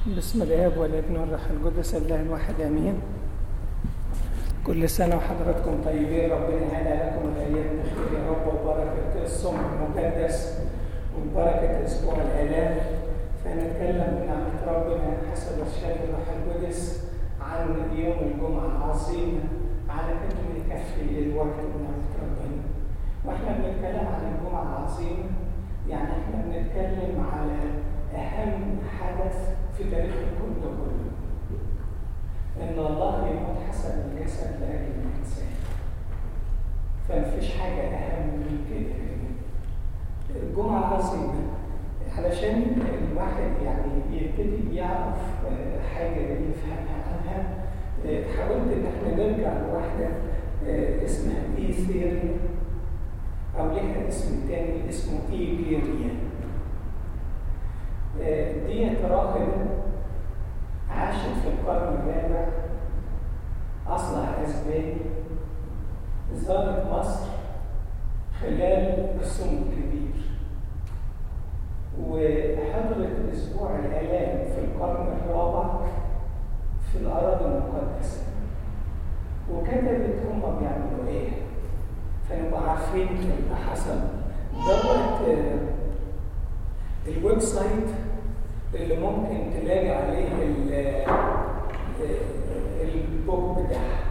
بسم الآب والابن والروح القدس الله الواحد آمين. كل سنة وحضراتكم طيبين. ربنا يهدى لكم الأيام بخير يا رب، وبركة الصوم المقدس وبركة أسبوع الآلام. فنتكلم بنعمة ربنا حسب إرشاد الروح القدس عن يوم الجمعة العظيم على قد ما يكفي الوقت بنعمة ربنا. وإحنا بنتكلم عن الجمعة العظيمة، يعني إحنا بنتكلم على أهم حدث في تاريخ الكون ده كله، إن الله يموت حسب الجسد لأجل الإنسان. فمفيش حاجة أهم من كده. الجمعة العظيمة علشان الواحد يعني يبتدي يعرف حاجة يفهمها عنها، حاولت إن إحنا نرجع لواحدة اسمها إيثيريا، أو لها اسم تاني اسمه إيجيريا. ديت راهبة عاشت في القرن الرابع، أصلها أسباني، زارت مصر خلال الصوم الكبير، وحضرت أسبوع الآلام في القرن الرابع في الأراضي المقدسة، وكتبت هما بيعملوا إيه، فنبقى عارفين اللي حصل. دوت الويب سايت اللي ممكن تلاقي عليه البوك بتاعها.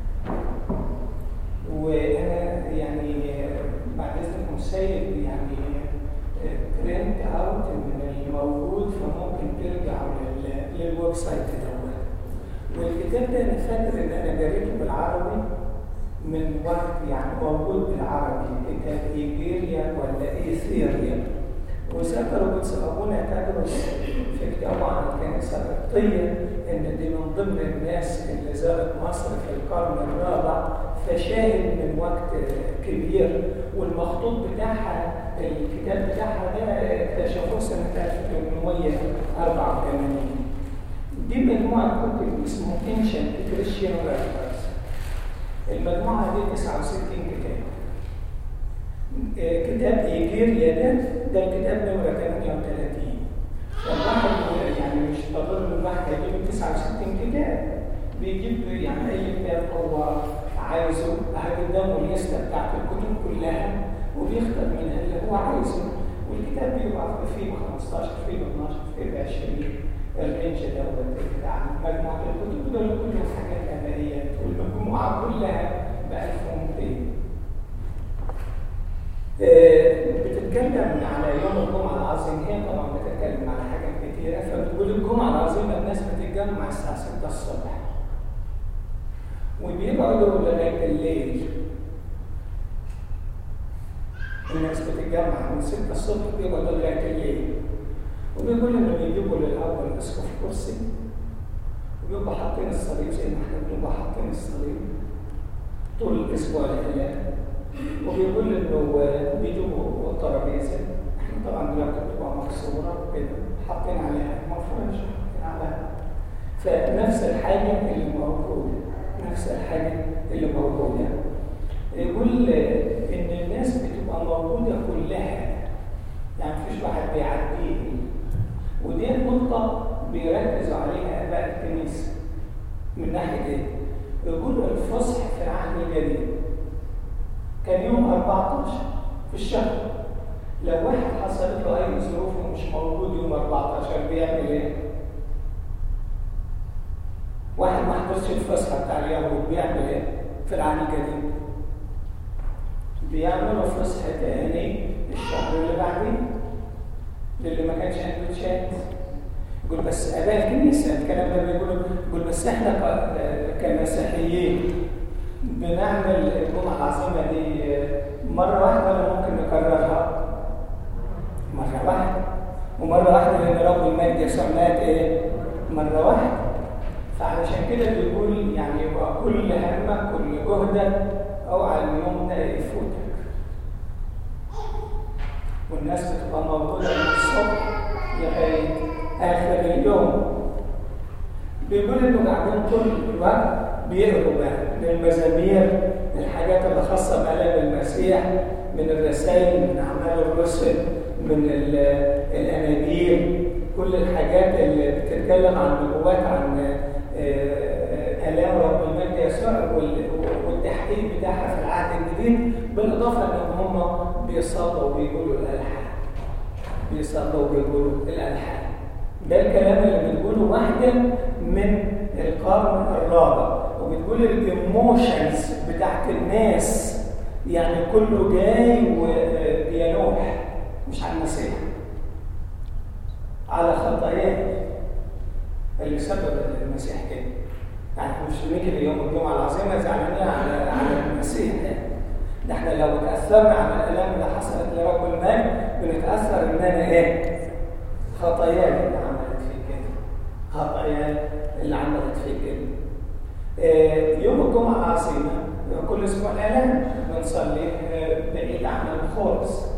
وانا يعني بعد اذنكم سايب يعني برنت اوت من الموجود، فممكن ترجعوا للويب سايت دوت. والكتاب ده انا فاكر ان انا قريته بالعربي من وقت، يعني موجود بالعربي، كتاب إيجيريا ولا إيثيريا. وذكروا بيسألونا تدرس في كتابه عن الكنيسة القبطية إن دي من ضمن الناس اللي زارت مصر في القرن الرابع، فشاهد من وقت كبير. والمخطوط بتاعها، الكتاب بتاعها ده اكتشفوه سنة 1884. دي مجموعة كتب اسمه Ancient Christian Writers. المجموعة دي 69 كتاب. كتاب إيجيريا ده الكتاب نمرة 38. فالواحد يعني مش تضر الواحد يجيب 69 كتاب، بيجيب يعني أي كتاب هو عايزه، قدامه الليستة بتاعت الكتب كلها وبيختار منها اللي هو عايزه. والكتاب بيبقى فيه ب 15، فيه ب 12، فيه ب 20. الرينج دوت بتاع مجموعة الكتب دول كلهم حاجات أدبيات، والمجموعة كلها ب 1200. بتتكلم على يوم الجمعة العظيم. هي طبعا بتتكلم على حاجات كتيرة، فبتقول الجمعة العظيمة الناس بتتجمع الساعة 6 الصبح وبيقعدوا لغاية الليل. الناس بتتجمع من 6 الصبح بيقعدوا لغاية الليل، وبيقول إنه بيجيبوا للأول أسقف كرسي وبيبقوا حاطين الصليب زي ما احنا بنبقى حاطين الصليب طول الأسبوع الآلام. وبيقول إنه بيجيبوا ترابيزة، احنا طبعا دلوقتي بتبقى مكسورة وكده، حاطين عليها مفرش، حاطين عليها. فنفس الحاجة اللي موجودة. يقول إن الناس بتبقى موجودة كلها، يعني مفيش واحد بيعديه. ودي النقطة بيركزوا عليها آباء الكنيسة من ناحية إيه؟ يقولوا الفصح في العهد الجديد كان يوم 14 في الشهر. لو واحد حصلت له أي ظروف ومش موجود يوم 14 بيعمل إيه؟ واحد ما حضرش الفصح بتاع اليهود بيعمل إيه؟ في العهد الجديد بيعملوا فصح تاني الشهر اللي بعدين للي ما كانش عنده شهادة. يقول بس آباء الكنيسة الكلام ده بيقول بس احنا كمسيحيين بنعمل الجمعة العظيمة دي مرة واحدة ولا ممكن نكررها؟ مرة واحدة. ومرة واحدة لأن رب المجد يسوع مات إيه؟ مرة واحدة. فعلشان كده بيقول يعني يبقى كل همك كل جهدك اوعى اليوم ده يفوتك. والناس بتبقى موجودة من الصبح لغاية آخر اليوم. بيقول إنه قاعدين طول الوقت بيقروا بقى من المزامير، الحاجات اللي خاصة بآلام المسيح، من الرسائل، من أعمال الرسل، من الأناجيل، كل الحاجات اللي بتتكلم عن نبوات عن آلام رب المجد يسوع والتحقيق بتاعها في العهد الجديد، بالإضافة إن هم بيصلوا وبيقولوا الألحان. بيصلوا وبيقولوا الألحان. ده الكلام اللي بتقوله واحدة من القرن الرابع، وبتقول الإيموشنز بتاعت الناس، يعني كله جاي وبينوح مش على المسيح، على خطاياه اللي سبب المسيح كده. يعني مش نيجي ليوم الجمعة العظيمة زعلانين على المسيح ده احنا لو تأثرنا على الآلام اللي حصلت لرب المجد بنتأثر إننا إيه؟ خطاياه اللي عملت فيه كده. خطاياه اللي عملت فيه كده. يوم الجمعة العظيمة كل أسبوع الآلام بنصلي بعيد عن الخالص.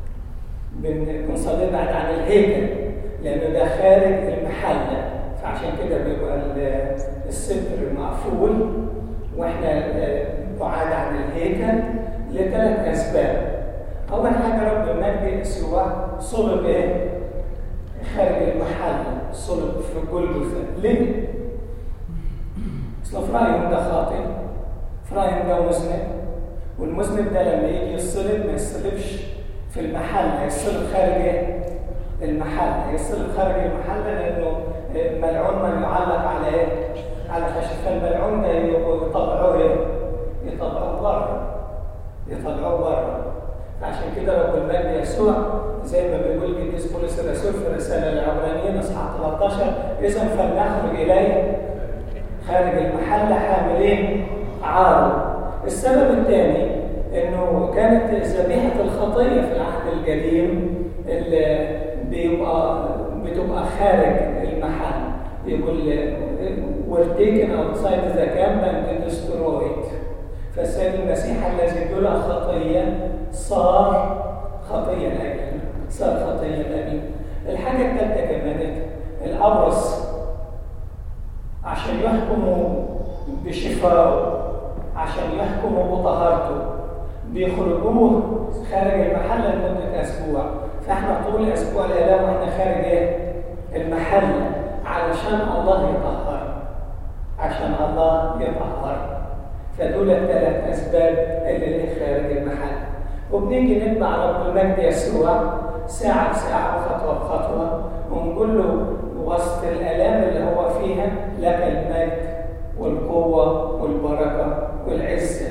بنصلي بعد عن الهيكل لأنه ده خارج المحلة، فعشان كده بيبقى الستر مقفول واحنا بعاد عن الهيكل لثلاث اسباب. اول حاجه رب المجد يسوع صلب ايه؟ خارج المحل، صلب في جلجثة. ليه؟ اصل فرايم ده خاطئ، فرايم ده مذنب، والمذنب ده لما يجي يصلب ما يصلبش في المحل، هيصلب خارج ايه؟ المحل، هيصلب خارج المحل لانه ملعون من يعلق على ايه؟ على خشب. فالملعون ده يطلعوه ايه؟ يطلعوه بره، يطلعوه بره. فعشان كده رب المجد يسوع زي ما بيقول القديس بولس الرسول في الرساله للعبرانيين اصحاح 13: اذا فلنخرج اليه خارج المحل حاملين عاره. السبب الثاني انه كانت ذبيحه الخطيه في العهد القديم اللي بتبقى خارج المحل، يقول were taken outside the camp and destroyed. فالسيد المسيح الذي بلا خطيه صار خطيه لاجلنا، صار خطيه لاجلنا. الحاجه الثالثه كمان الابرص عشان يحكموا بشفائه، عشان يحكموا بطهارته، بيخرجوه خارج المحل لمده اسبوع. فاحنا طول الاسبوع الالام واحنا خارج ايه؟ المحل، علشان الله يطهر، عشان الله يطهر. فدول الثلاث اسباب اللي خارج المحل. وبنيجي نتبع رب المجد يسوع ساعه بساعه وخطوه بخطوه، ونقول له وسط الالام اللي هو فيها لك المجد والقوه والبركه والعزه.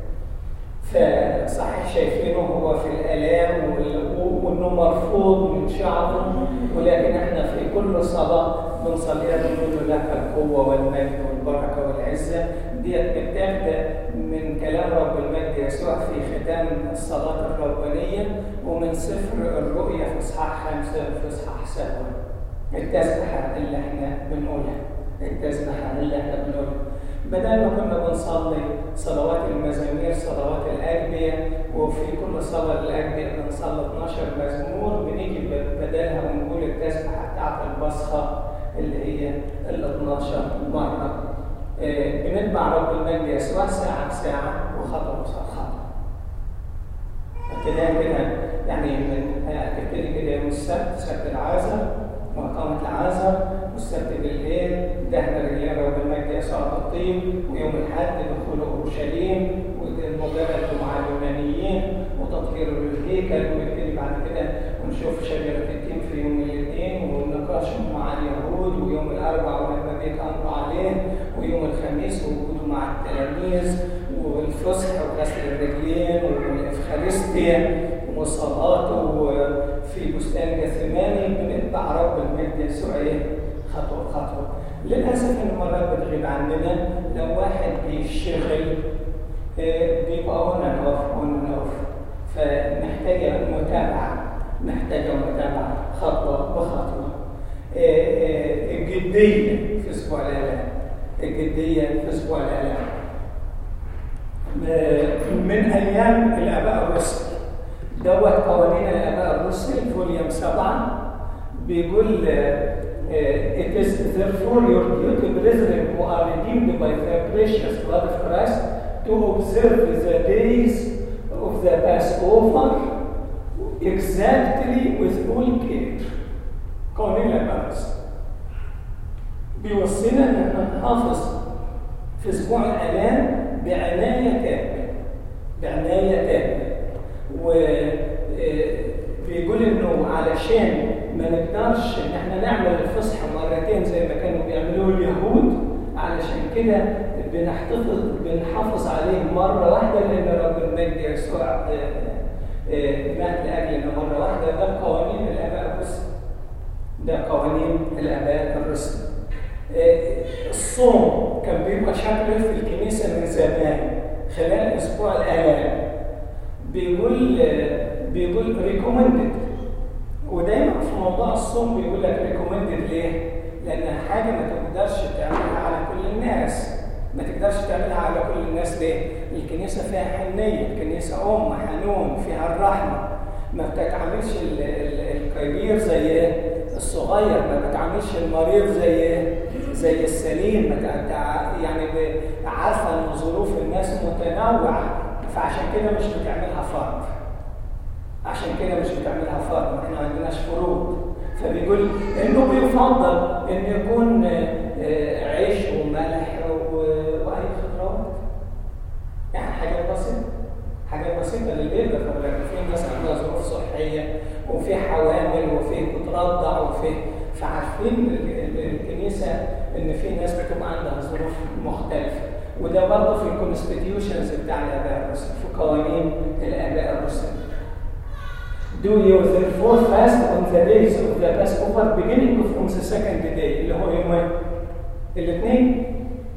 فصحيح شايفينه هو في الآلام وإنه مرفوض من شعبه، ولكن احنا في كل صلاة بنصليها بنقول له لك القوة والمجد والبركة والعزة. ديت متاخدة من كلام رب المجد يسوع في ختام الصلاة الربانية، ومن سفر الرؤيا في إصحاح 5 في إصحاح 7. التسبحة اللي احنا بنقولها، التسبحة اللي احنا بنقولها. بدل ما كنا بنصلي صلوات المزامير، صلوات الأجبية، وفي كل صلاة الأجبية بنصلي 12 مزمور، بنيجي بدلها ونقول التسبحة بتاعت البصخة اللي هي ال 12 مرة. بنتبع رب المجد يسوع ساعة بساعة وخطوة بخطوة. ابتداء كده يعني هتبتدي كده يوم السبت، سبت العازر، مقامة العازر، والسبت بالليل دهن رجلين رب المجد يسوع بالطين، ويوم الأحد دخول أورشليم ومجرد مع اليونانيين وتطهير الهيكل، ونبتدي بعد كده ونشوف شجرة التين في يوم الاثنين والنقاش مع اليهود، ويوم الأربعاء ولما بيتأمروا عليه، ويوم الخميس وجوده مع التلاميذ، والفصح وغسل الرجلين والإفخارستيا وصلاته في بستان جثماني. بنتبع رب المجد يسوع خطوة خطوة. للأسف إن مرات بتغيب عننا لو واحد بيشتغل بيبقى اون اوف، فمحتاجة متابعة خطوة بخطوة. الجدية في أسبوع الآلام، الجدية في أسبوع الآلام من أيام الآباء الرسل. دوت قوانين الآباء الرسل فوليوم 7 بيقول it is therefore your duty, brethren who are redeemed by the precious blood of Christ, to observe the days of the Passover exactly with all care. قوانين الأبارس بيوصينا إن احنا نحافظ في أسبوع الآلام بعناية تامة، بعناية تامة. وبيقول إنه علشان ما نقدرش إن احنا نعمل الفصح مرتين زي ما كانوا بيعملوه اليهود، علشان كده بنحافظ عليه مرة واحدة، لأن رب المجد يسوع مات لأجلنا مرة واحدة. ده قوانين الآباء الرسل، ده قوانين الآباء الرسل. الصوم كان بيبقى شكله في الكنيسة من زمان خلال أسبوع الآلام، بيقول ريكومندد. ودايما في موضوع الصوم بيقول لك ريكومندد ليه؟ لأن حاجة ما تقدرش تعملها على كل الناس، ما تقدرش تعملها على كل الناس. ليه؟ الكنيسة فيها حنية، الكنيسة حنون، فيها الرحمة، ما بتتعاملش الكبير زي الصغير، ما بتعاملش المريض زي السليم، يعني عارفة ان ظروف الناس متنوعة، فعشان كده مش بتعملها فرض، عشان كده مش بتعملها فرض، احنا ما عندناش فروض. فبيقول انه بيفضل ان يكون عيش وملح واي خضروات، يعني حاجات بسيطه للبيت. في ناس عندها ظروف صحيه وفي حوامل وفي بترضع فعارفين الكنيسه ان في ناس بتبقى عندها ظروف مختلفه. وده برضه في الكونستيتيوشنز بتاع الاباء الرسل، في قوانين الاباء الرسل. Do you therefore fast on the days of the Passover beginning from the second day اللي هو يوم الاثنين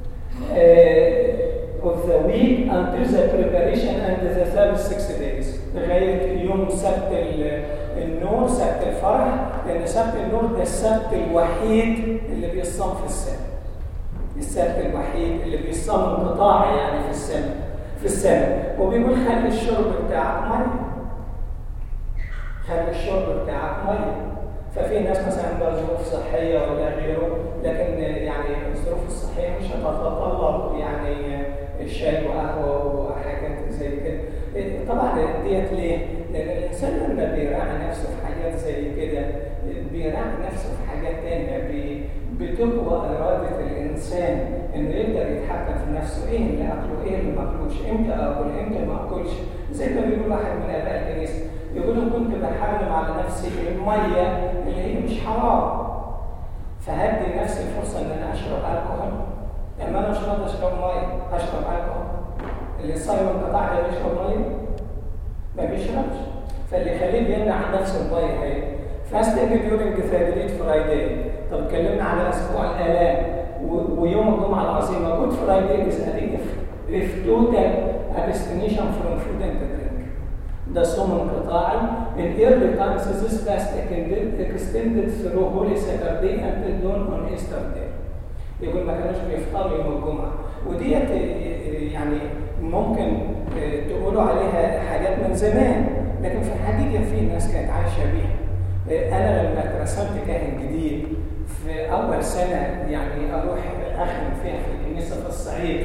of the week until the preparation and the third 6 days لغاية يوم سبت النور، سبت الفرح، لأن سبت النور ده السبت الوحيد اللي بيصام في السنة، السبت الوحيد اللي بيصام انقطاعي يعني في السنة. وبيقول خلي الشرب بتاعك مية، خلي الشرب بتاعك ميه. ففي ناس مثلا عندها ظروف صحيه ولا غيره، لكن يعني الظروف الصحيه مش هتتطلب يعني الشاي وقهوه وحاجات زي كده. طبعا ديت ليه؟ لان الانسان لما بيراعي نفسه في حاجات زي كده بيراعي نفسه في حاجات تانيه، بتقوى اراده الانسان انه يقدر يتحكم في نفسه، ايه اللي اكله ايه اللي ما اكلوش، امتى اكل امتى ما اكلش. زي ما بيقول واحد من اباء الكنيسه، يقولوا كنت بحرم على نفسي الميه اللي هي مش حرام، فهدي نفسي الفرصه ان انا اشرب الكحول. لما انا مش راضي اشرب ميه اشرب الكحول. اللي صايم انقطاع ده بيشرب ميه؟ ما بيشربش. فاللي يخليه بيمنع عن نفسه الميه هي فاستنج ديورنج ثيرد فرايداي. طب اتكلمنا على اسبوع الالام ويوم الجمعه العظيمه. جود فرايداي از if total abstination from food and drink. ده صوم انقطاعي. In early times this fast extended through Holy Saturday until dawn on Easter Day. يقول ما كانوش بيفطروا يوم الجمعة. وديت يعني ممكن تقولوا عليها حاجات من زمان، لكن في الحقيقة في ناس كانت عايشة بيها. أنا لما اترسمت كاهن جديد في أول سنة يعني أروح أخدم فيها في الكنيسة في الصعيد،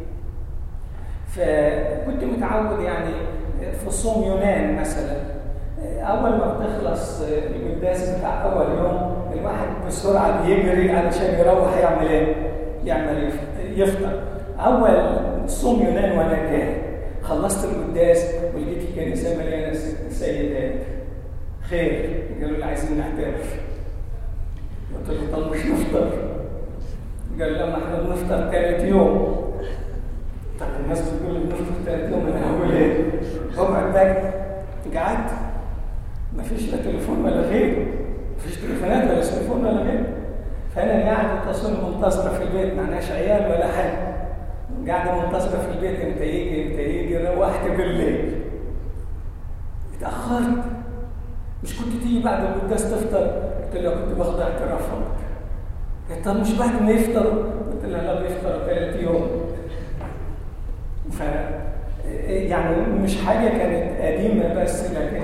فكنت متعود يعني في صوم يونان مثلا، اول ما بتخلص القداس بتاع اول يوم الواحد بسرعه بيجري علشان يروح يعمل ايه؟ يعمل يفطر. اول صوم يونان وانا كاهن خلصت القداس ولقيت الكنيسه مليانه سيدات. خير؟ قالوا لي عايزين نحترف. قلت له طب مش نفطر؟ قال لما احنا بنفطر ثالث يوم. طب الناس بتقول لي بنفطر ثالث يوم، انا هقول ايه؟ اقعد بقى. قعدت مفيش لا تليفون ولا غيره، مفيش تليفونات ولا تليفون ولا غيره، فانا قاعد اتصل منتظره في البيت، معناش عيال ولا حاجه، قاعده منتظره في البيت امتى يجي. روحت بالليل اتاخرت. مش كنت تيجي بعد القداس تفطر؟ قلت له كنت باخد اعترافات. قلت طب مش بعد ما يفطروا؟ قلت له لا بيفطروا ثالث يوم. ف يعني مش حاجة كانت قديمة بس، لكن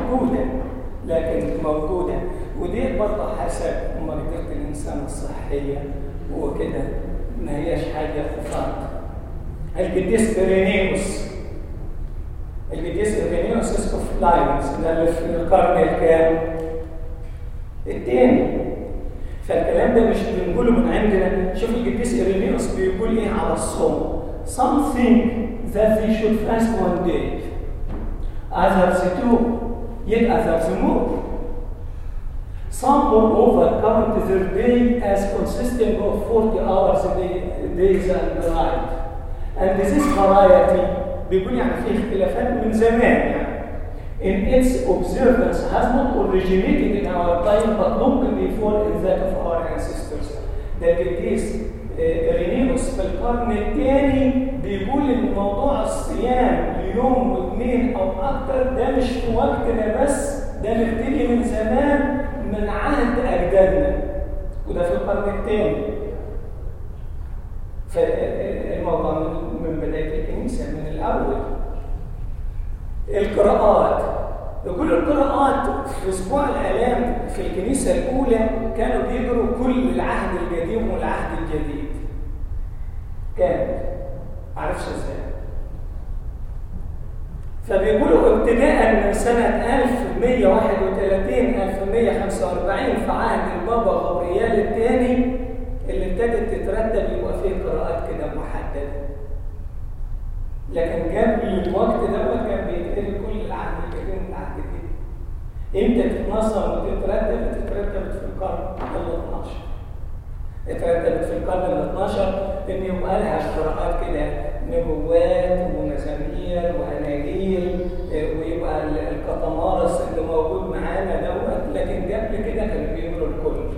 موجودة. ودي برضه حسب مرضية الإنسان الصحية وكده، ما هياش حاجة خفاف. القديس إيرينيوس اسقف لايونز ده اللي في القرن الكام؟ التاني. فالكلام ده مش بنقوله من عندنا. شوف القديس إيرينيوس بيقول إيه على الصوم: something that they should fast one day, others two, yet others more. Some moreover count their day as consisting of 40 hours days and night. And this variety بيقول يعني في اختلافات من زمان يعني. In its observance has not originated in our time but long before in that of our ancestors. ده القديس إيرينيوس في القرن الثاني بيقول ان موضوع الصيام ليوم واثنين او اكثر ده مش في وقتنا بس، ده مبتدي من زمان من عهد اجدادنا، وده في القرن الثاني. فالموضوع من بدايه الكنيسه من الاول. القراءات، يقول القراءات في اسبوع الالام في الكنيسه الاولى كانوا بيقروا كل العهد القديم والعهد الجديد. كانت معرفش ازاي. فبيقولوا ابتداء من سنه 1131 1145 في عهد البابا غبريال الثاني اللي ابتدت تترتب يبقى فيه قراءات كده محدده. لكن قبل الوقت دوت كان بيتقري كل العهد القديم والعهد الجديد. امتى تتنظم وتترتب؟ اترتبت في القرن ال12. اترتبت في القرن ال12 ان يبقى لها قراءات كده نبوات ومزامير واناجيل، ويبقى القطمارس اللي موجود معانا دوت. لكن قبل كده كانوا بيقروا الكل.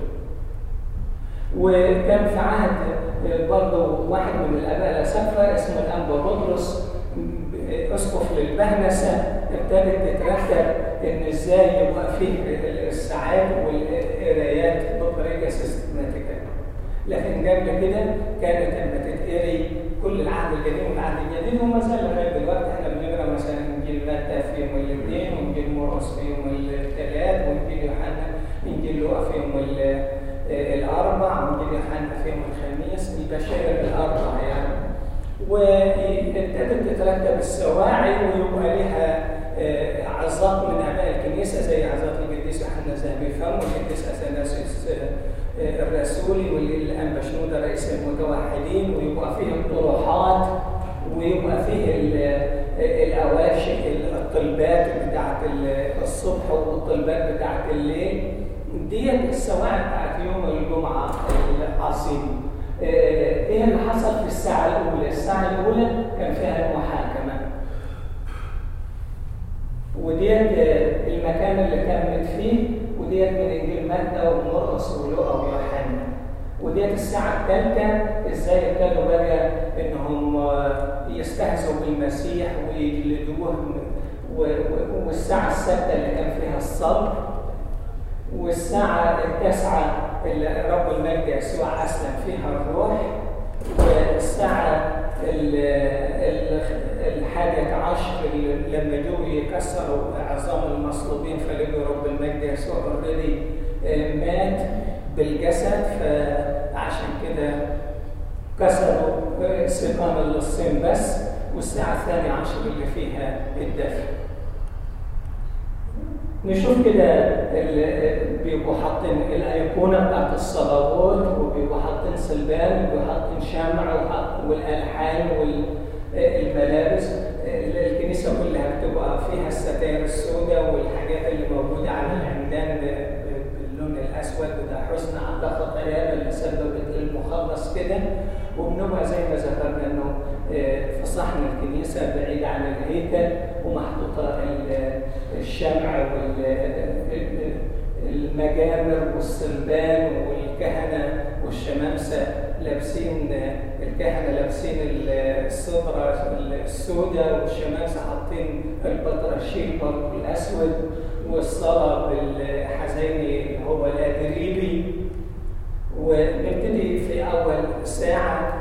وكان في عهد برضه واحد من الاباء الاسقفه اسمه الانبا بطرس اسقف للبهنسه، ابتدت تترتب ان ازاي يبقى فيه الساعات والقرايات بطريقه سيستماتيكيه. لكن قبل كده كانت لما تتقري كل العهد القديم والعهد الجديد، وما زال لغايه دلوقتي احنا بنقرا مثلا انجيل متى في يوم الاثنين، وانجيل مرقس في يوم الثلاث، وانجيل يوحنا انجيل لوقا في يوم الاربع، وانجيل يوحنا في يوم الخميس، البشائر الاربع يعني. وابتدت تترتب السواعي ويبقى لها عظات من اباء الكنيسه زي عظات القديس يوحنا ذهبي الفم والقديس اثناسيوس الرسولي والانبا شنودة رئيس المتوحدين، ويبقى فيه الطروحات، ويبقى فيه الاواشي الطلبات بتاعت الصبح والطلبات بتاعت الليل. ديت السواعي بتاعت يوم الجمعه العظيم. ايه اللي حصل في الساعه الاولى؟ الساعه الاولى كان فيها المحاكمه، وديت المكان اللي تمت فيه، وديت من انجيل متى ومرقس ولوقا ويوحنا. وديت الساعه الثالثه ازاي ابتدوا بقى انهم يستهزئوا بالمسيح ويجلدوه، والساعه السادسه اللي كان فيها الصلب، والساعه التاسعه اللي رب المجد يسوع اسلم فيها الروح، والساعه الحادية عشر لما جو يكسروا عظام المصلوبين فلقوا رب المجد يسوع اوريدي مات بالجسد، فعشان كده كسروا سيقان اللصين بس، والساعة الثانية عشر اللي فيها الدفن. نشوف كده بيبقوا حاطين الايقونه بتاعت الصلوات، وبيبقوا حاطين صلبان، وبيبقوا حاطين شمع والالحان والملابس. الكنيسه كلها بتبقى فيها الستائر السوداء والحاجات اللي موجوده على العمدان باللون الاسود، وده حزن على خطايانا اللي سببت للمخلص كده. وبنبقى زي ما ذكرنا انه في صحن الكنيسه بعيد عن الهيكل، ومحطوطه الشمع والمجامر والصلبان، والكهنه والشمامسه لابسين، الكهنه لابسين الصدره السوداء، والشمامسه حاطين البطرشين برضه الاسود، والصلاه بالحزيني اللي هو الادريبي. ونبتدي في اول ساعه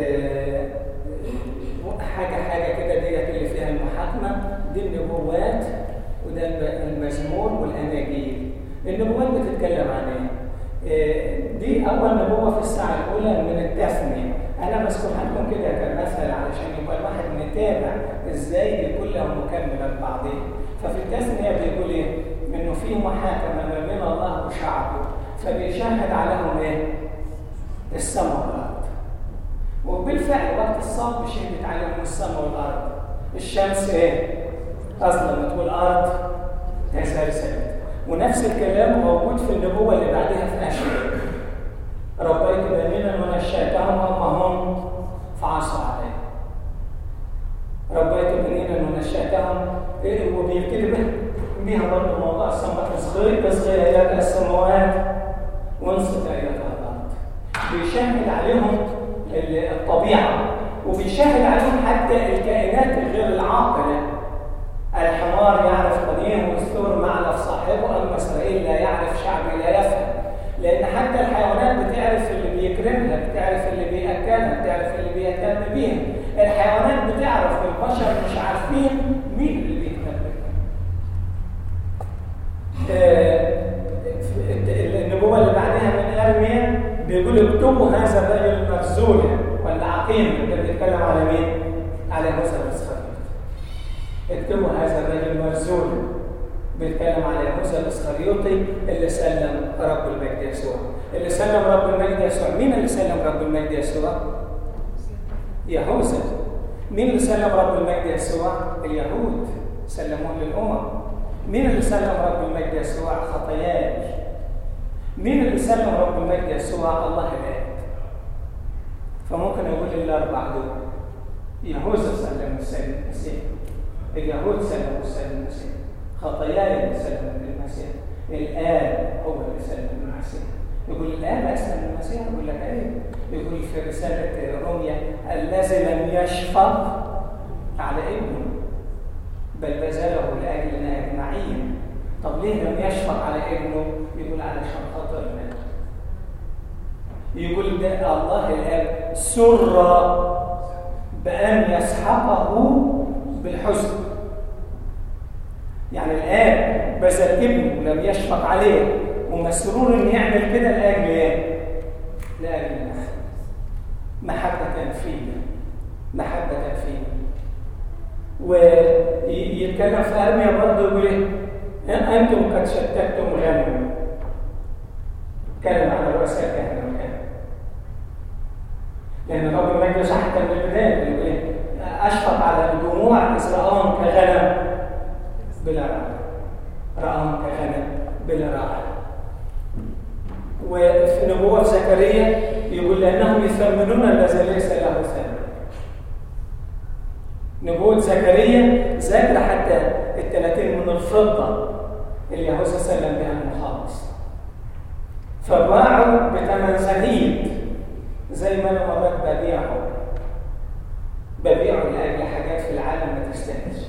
حاجه كده ديت اللي فيها المحاكمه، دي النبوات، وده المزمور والاناجيل. النبوات بتتكلم عن ايه؟ دي اول نبوه في الساعه الاولى من التثنيه. انا بذكرها لكم كده كمثل علشان يبقى الواحد متابع ازاي دي كلها مكمله لبعضها. ففي التثنيه بيقول ايه؟ انه في محاكمة ما بين الله وشعبه، فبيشهد عليهم ايه؟ السماء والأرض. وبالفعل وقت الصلب شهدت عليهم السماء والأرض. الشمس ايه؟ أظلمت والأرض تسلسلت. ونفس الكلام موجود في النبوة اللي بعدها في أشعياء. ربيت بنينا ونشأتهم هم فعصوا عليه. ربيت بنينا ونشأتهم، وبيبتدي بيها برضه موضوع السماء. اصغي ايات السماوات وانصت ايات الارض. بيشهد عليهم الطبيعه، وبيشهد عليهم حتى الكائنات الغير العاقله. الحمار يعرف قديم والثور معلف صاحبه، اما اسرائيل لا يعرف شعبي لا يفهم. لان حتى الحيوانات بتعرف اللي بيكرمها، بتعرف اللي بياكلها، بتعرف اللي بيهتم بيها. الحيوانات بتعرف، البشر مش عارفين مين اللي بيهتم بيها. النبوة اللي بعدها من أرميا بيقول اكتبوا هذا الرجل مرزولا ولا عقيم. ده بيتكلم على مين؟ على موسى الإسخريوطي. اكتبوا هذا الرجل مرزولا، بيتكلم على موسى الإسخريوطي اللي سلم رب المجد يسوع. اللي سلم رب المجد يسوع. مين اللي سلم رب المجد يسوع؟ يهوذا. مين اللي سلم رب المجد يسوع؟ اليهود سلموه للأمم. مين اللي سلم رب المجد يسوع؟ خطاياي. مين اللي سلم رب المجد يسوع؟ الله الآب. فممكن أقول الأربع دول. يهوذا سلم السيد المسيح، اليهود سلموا السيد المسيح، خطاياي سلموا المسيح، الآب هو اللي سلم المسيح. يقول الآب أسلم المسيح؟ يقول لك إيه؟ يقول في رسالة روميا الذي لم يشفق على ابنه بل بذله لأجلنا أجمعين. طب ليه لم يشفق على ابنه؟ يقول علشان خاطرنا. يقول ده الله الآب سر بأن يسحقه بالحزن. يعني الآب بذل ابنه ولم يشفق عليه ومسرور إن يعمل كده لأجل إيه؟ لأجلنا. محبة فينا، محبة فينا. ويتكلم في أرميا برضه يقول إيه؟ أنتم قد شتتم غنم. كلام على رؤساء الكهنة والكهنة. لأن رب المجد يسوع حتى من البداية يقول إيه؟ أشفق على الجموع إذ رآهم كغنم بلا راعي. رآهم كغنم بلا راعي. وفي نبوة زكريا يقول لأنهم يثمنون الذي ليس له ثمن. نبوة زكريا ذكر حتى 30 من الفضة اللي يهوذا سلم بها المخلص، فباعوا بثمن زهيد. زي ما انا مرات ببيعه لاجل حاجات في العالم ما تستاهلش.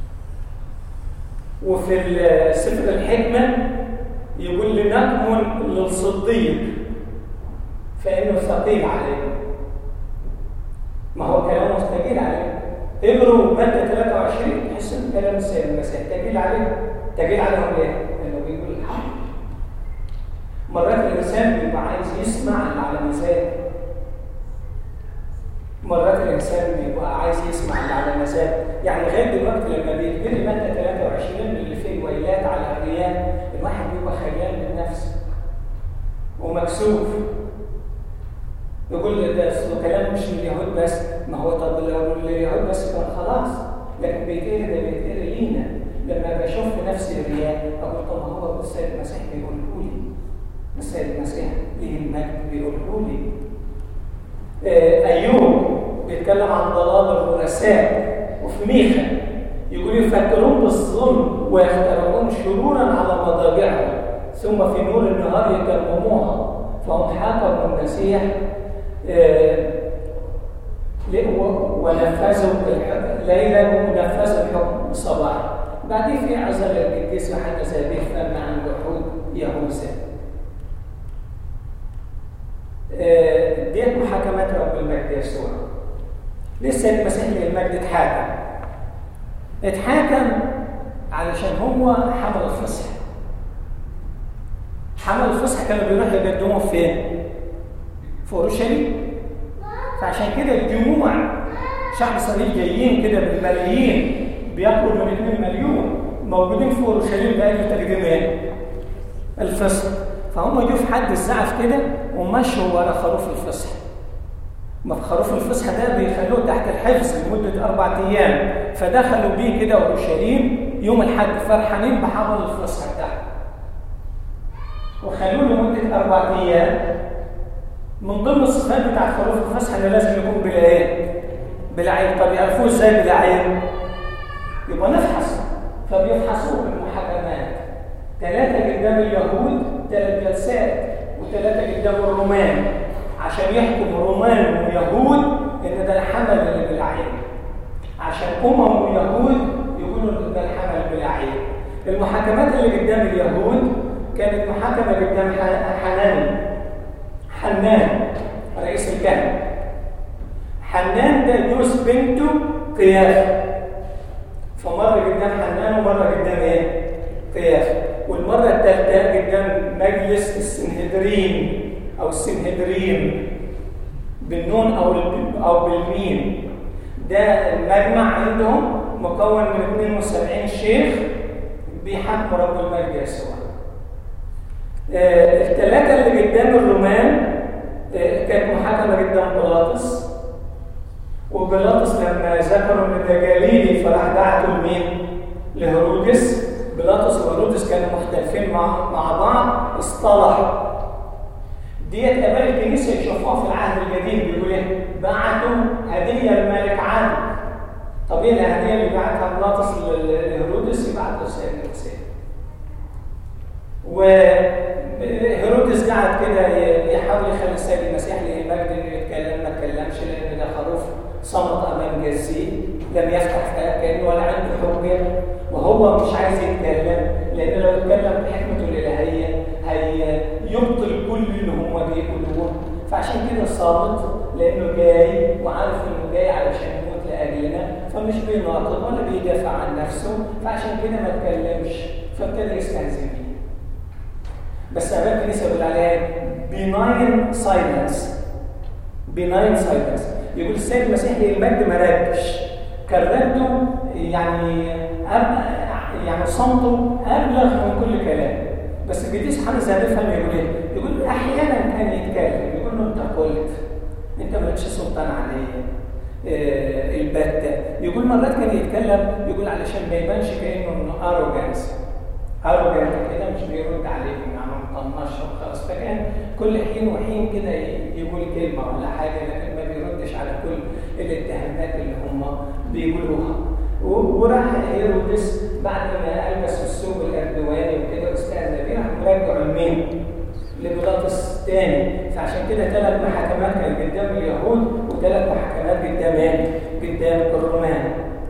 وفي سفر الحكمه يقول لنكمن للصديق فانه ثقيل عليه. ما هو كلامه ثقيل عليه. اقروا مادة 23 تحس ان كلام السيد المسيح ثقيل عليه. ثقيل عليهم ليه؟ لانه بيقول الحق. مرات الانسان بيبقى عايز يسمع اللي على مزاجه. مرات الانسان بيبقى عايز يسمع اللي على مزاجه. يعني لغايه دلوقتي لما بيتقري مادة 23 اللي فيه ويلات على الريان، الواحد بيبقى خجلان من نفسه ومكسوف. يقول ده كلام مش لليهود بس. ما هو طب لو لليهود بس كان خلاص، لكن بيتقري ده بيتقري لينا. لما بشوف في نفسي الرياء اقول طب ما هو السيد المسيح بيقوله لي، السيد المسيح ليه المجد بيقوله لي. ايوب بيتكلم عن ضلال الرؤساء. وفي ميخا يقول يفكرون بالظلم ويخترعون شرورا على مضاجعهم ثم في نور النهار يكلموها فهم حاكموا المسيح ونفذوا ليلا ونفذوا الحكم صباحا. بعدين في عزل القديس وحتى زي فهم عن وحود يهوذا. ديت محاكمات رب المجد يسوع. لسه المسيح للمجد اتحاكم علشان هو حمل الفصح. حمل الفصح كانوا بيروحوا يقدموه فين؟ في اورشليم. فعشان كده الجموع شعب اسرائيل جايين كده بالملايين، بيقربوا من 2 مليون موجودين في اورشليم لاجل تقديم الفصح. فهم جوا في حد الزعف كده ومشوا ورا خروف الفصح. ما في خروف الفصح ده بيخلوه تحت الحفظ لمده 4 ايام، فدخلوا بيه كده اورشليم يوم الحد فرحانين بحضر الفصح بتاعه، وخلوه لمده 4 ايام. من ضمن الصفات بتاعت خروف الفصح انه لازم يكون بلا ايه؟ بلا عين. طب يعرفوه ازاي بلا عين؟ يبقى نفحص. فبيفحصوه بالمحاكمات، 3 قدام اليهود 3 جلسات، و3 قدام الرومان عشان يحكم رومان ويهود ان ده الحمل اللي بلا عين، عشان ويهود يقولوا ان ده الحمل بلا عين. المحاكمات اللي قدام اليهود كانت محاكمه قدام حنان رئيس الكهنه. حنان ده جوز بنته قيافه، فمره قدام حنان ومره قدام ايه؟ قيافه. والمره الثالثه قدام مجلس السنهدرين بالنون او بالميم. ده المجمع عندهم مكون من 72 شيخ بيحكموا رب المجد يسوع. ال3 اللي قدام الرومان كانت محاكمه قدام بيلاطس، وبيلاطس لما ذكروا ان ده جليلي فراح بعته لمين؟ لهيرودس. بيلاطس وهيرودس كانوا مختلفين مع بعض، اصطلحوا. ديت اباء الكنيسه يشوفوها في العهد القديم بيقول ايه؟ بعتوا هديه للملك عادل. طب ايه الهديه اللي بعتها بيلاطس لهيرودس؟ يبعت له سيد المسيح. وهيرودس قعد كده يحاول يخلي السيد المسيح ليه مجد انه يتكلم، ما اتكلمش لان ده خروف صمت امام جزيه، لم يفتح كانه ولا عنده حجه، وهو مش عايز يتكلم لان لو اتكلم بحكمته الالهيه هيبطل كل اللي هم بيقولوه. فعشان كده صامت لانه جاي وعارف انه جاي علشان يموت لاجلنا، فمش بيناقض ولا بيدافع عن نفسه، فعشان كده ما اتكلمش، فابتدى يستهزئ بيه. بس اباء الكنيسه بيقول عليها benign silence. يقول السيد المسيح للمجد ما ردش، كان رده يعني صمته ابلغ من كل كلام. بس القديس حنظل هنفهم يقول ايه؟ يقول احيانا كان يتكلم يقول له انت قلت، انت مالكش سلطان عليا البتة. يقول مرات كان يتكلم يقول علشان ما يبانش كانه ارجنت كده، مش بيرد عليهم يعني مطنش وخلاص. فكان كل حين وحين كده يقول كلمه ولا حاجه، لكن ما بيردش على كل الاتهامات اللي هم بيقولوها. وراح هيرودس بعد ما البس الثوب الاردواني وكده واستاذن بيه، راح مرجع لمين؟ لبيلاطس تاني. فعشان كده 3 محاكمات كانت قدام اليهود و3 محاكمات قدام الرومان.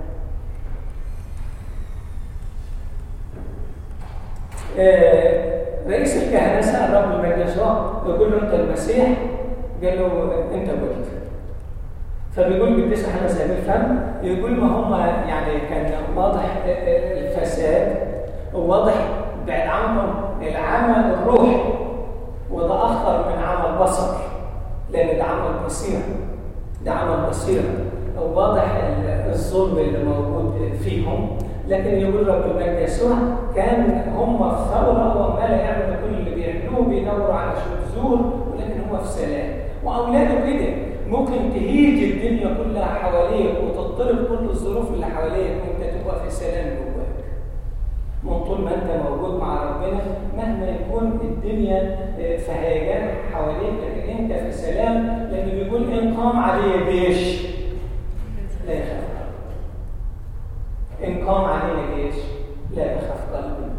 رئيس الكهنه سال رب المجد يسوع يقول له انت المسيح؟ قال له انت قلت. فبيقول قديس حنا زي الفم يقول ما هم يعني كان واضح الفساد وواضح بعد عنهم العمى الروحي، وده اخطر من عمى البصر لان ده عمى بصيره، واضح الظلم اللي موجود فيهم. لكن يقول رب المجد يسوع كان هم في ثوره وعمال يعملوا كل اللي بيعملوه، بيدوروا على شذوذ، ولكن هو في سلام. واولاده كده ممكن تهيج الدنيا كلها حواليك وتضطرب كل الظروف اللي حواليك وانت تبقى في سلام جواك. من طول ما انت موجود مع ربنا مهما يكون الدنيا في هيجان حواليك، لكن انت في سلام، لان بيقول ان قام علي جيش لا يخاف قلبي. ان قام علي جيش لا يخاف قلبي.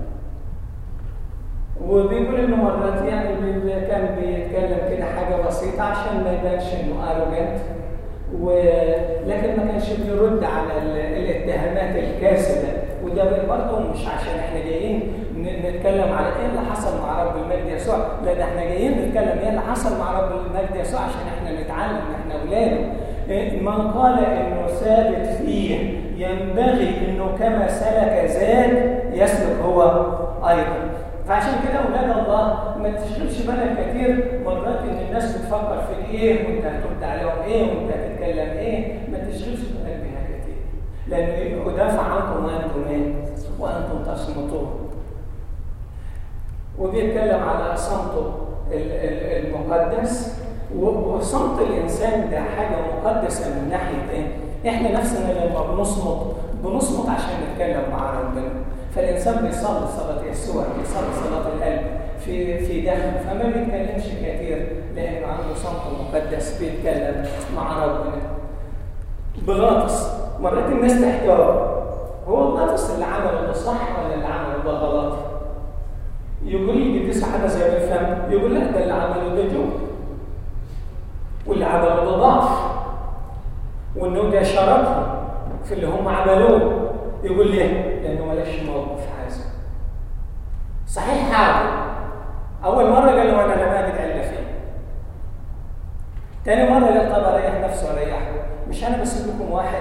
وبيقول انه مرات يعني كان بيتكلم كده حاجه بسيطه عشان ما يبانش انه ارجنت، لكن ما كانش بيرد على الاتهامات الكاذبه. وده برضه مش عشان احنا جايين نتكلم على ايه اللي حصل مع رب المجد يسوع، لا ده احنا جايين نتكلم ايه اللي حصل مع رب المجد يسوع عشان احنا نتعلم، احنا اولاده. من قال انه ثابت فيه ينبغي انه كما سلك زاد يسلك هو ايضا. فعشان كده اولاد الله ما تشغلش بالك كتير مرات ان الناس بتفكر في ايه وانت هترد عليهم ايه وانت هتتكلم ايه، ما تشغلش بالك بها كتير، لانه ادافع عنكم وانتم ايه؟ وأنتم تصمتون. وبيتكلم على صمته المقدس، وصمت الإنسان ده حاجة مقدسة من ناحية إيه؟ إحنا نفسنا لما بنصمت عشان نتكلم مع ربنا. فالإنسان بيصلي صلاة يسوع، بيصلي صلاة القلب في داخله، فما بيتكلمش كتير لأنه عنده صمت مقدس بيتكلم مع ربنا. بيلاطس مرات الناس تحتار، هو بيلاطس اللي عمله ده صح ولا اللي عمله ده غلط؟ يقول لي بيدرس حاجه زي الفهم، يقول لا ده اللي عمله ده جود، واللي عمله ده ضعف، وانه ده شاركهم في اللي هم عملوه. يقول ليه؟ لانه مالش موقف حازم. صحيح حاول، اول مره قال له انا ما اجد الا فيه، تاني مره قال طب اريح نفسه اريحه، مش انا بسيب لكم واحد،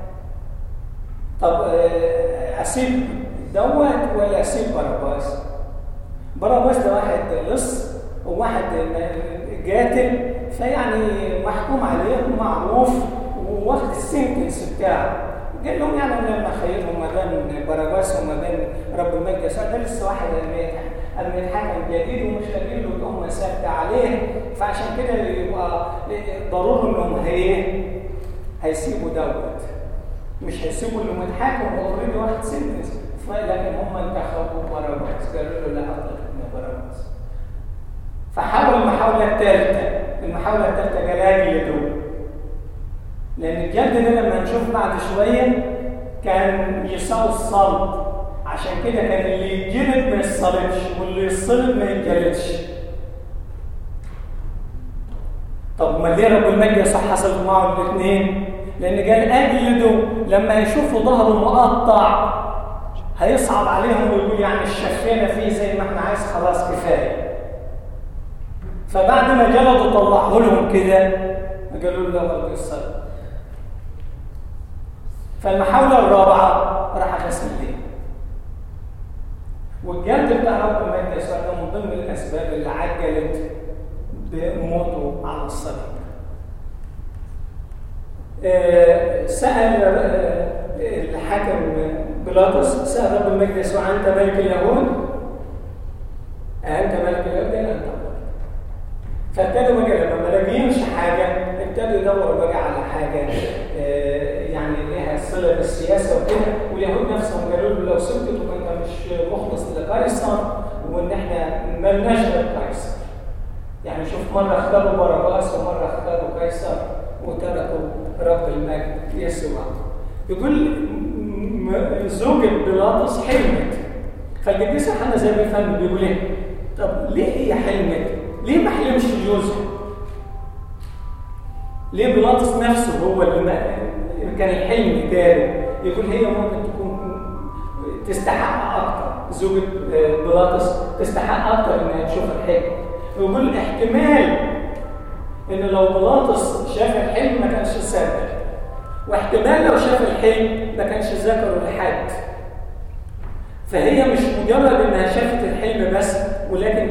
طب اسيب دوت ولا اسيب باراباس؟ باراباس ده واحد لص وواحد قاتل، فيعني محكوم عليه ومعروف وواخد السنتنس بتاعه. قال لهم يعني لما خيرهم ما بين باراباس وما بين رب المجد يسوع، ده لسه واحد المتحكم جديد ومش لاقيين له تهمه ثابته عليه، فعشان كده يبقى ضروري انهم هيسيبوا دوت، مش هيسيبوا اللي متحكم اوريدي واخد سنتنس، لكن هم انتخبوا باراباس، قالوا له لا اطلقنا باراباس. فحاول المحاوله الثالثه قال اجلدوا، لان الجلد ده لما نشوف بعد شويه كان يساوي الصلب، عشان كده كان اللي يتجلد ما يصلبش واللي يصلب ما يتجلدش. طب ما ليه رب المجد يسوع حصل معه الاثنين؟ لان قال اجلدوا، لما يشوفوا ظهره مقطع هيصعب عليهم ويقول يعني الشفينا فيه زي ما احنا عايز، خلاص كفايه. فبعد ما جلدوا طلعوا لهم كده قالوا له لا الصلب. فالمحاوله الرابعه راح غسل الدين، والجلد بتاع رب المجد يسوع ده من ضمن الاسباب اللي عجلت بموته على الصليب. سأل الحاكم بيلاطس، سأل رب المجد يسوع أنت ملك اليهود؟ أنت ملك اليهود؟ قال أنت. فابتدوا بقى لما ما لاقيينش حاجة ابتدوا يدوروا بقى على حاجة يعني ليها صلة بالسياسة وكده، واليهود نفسهم قالوا له لو سبت تبقى أنت مش مخلص لقيصر وإن إحنا مالناش غير قيصر. يعني شوف مرة اختاروا باراباس ومرة اختاروا قيصر وتركوا رب المجد يسوع. يقول زوجة بيلاطس حلمت، فالقديس يوحنا زي ما يفهم بيقول ايه؟ طب ليه هي حلمت؟ ليه ما حلمش جوزها؟ ليه بيلاطس نفسه هو اللي كان الحلم جاله؟ يقول هي ممكن تكون تستحق اكتر، زوجة بيلاطس تستحق اكتر انها تشوف الحلم. يقول احتمال ان لو بيلاطس شاف الحلم ما كانش صدق، واحتمال لو شاف الحلم ما كانش ذكره لحد. فهي مش مجرد انها شافت الحلم بس، ولكن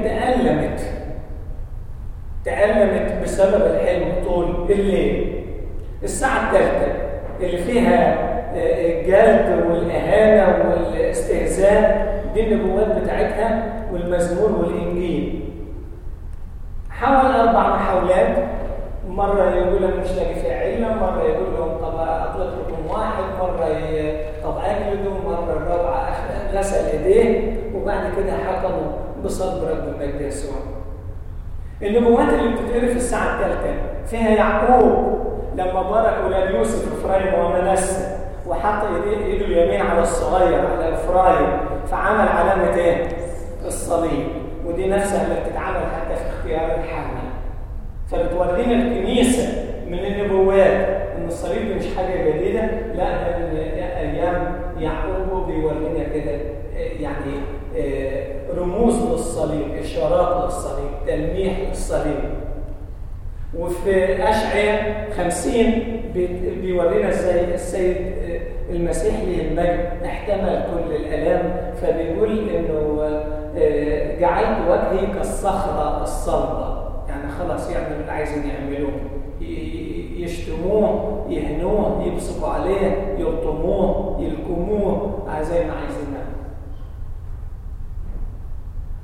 تألمت بسبب الحلم طول الليل. الساعة الثالثة اللي فيها الجلد والإهانة والاستهزاء دي النبوات بتاعتها والمزمور والإنجيل. حاول 4 محاولات، مرة يقول لهم مش لاقي فيها علة، مرة يقول لهم طب أطلق لكم واحد، مرة طب أجلدوا، مرة الرابعة غسل إيديه، وبعد كده حكموا بصلب رب المجد يسوع. النبوات اللي بتتقري في الساعة الثالثة فيها يعقوب لما بارك أولاد يوسف إفرايم ومنسى وحط إيده اليمين على الصغير على إفرايم، فعمل علامة إيه؟ الصليب، ودي نفسها اللي بتتعمل حتى في اختيار الحامل. فبتورينا الكنيسة من النبوات ان الصليب دي مش حاجة جديدة، لا ده من ايام يعقوب بيورينا كده يعني رموز للصليب، اشارات للصليب، تلميح للصليب. وفي اشعياء 50 بيورينا ازاي السيد المسيح له المجد احتمل كل الالام، فبيقول انه جعلت وجهي كالصخرة الصلبة، يعني خلاص يعمل اللي عايزين يعملوه، يشتموه، يهنوه، يبصقوا عليه، يلطموه، يلكموه زي ما عايزين.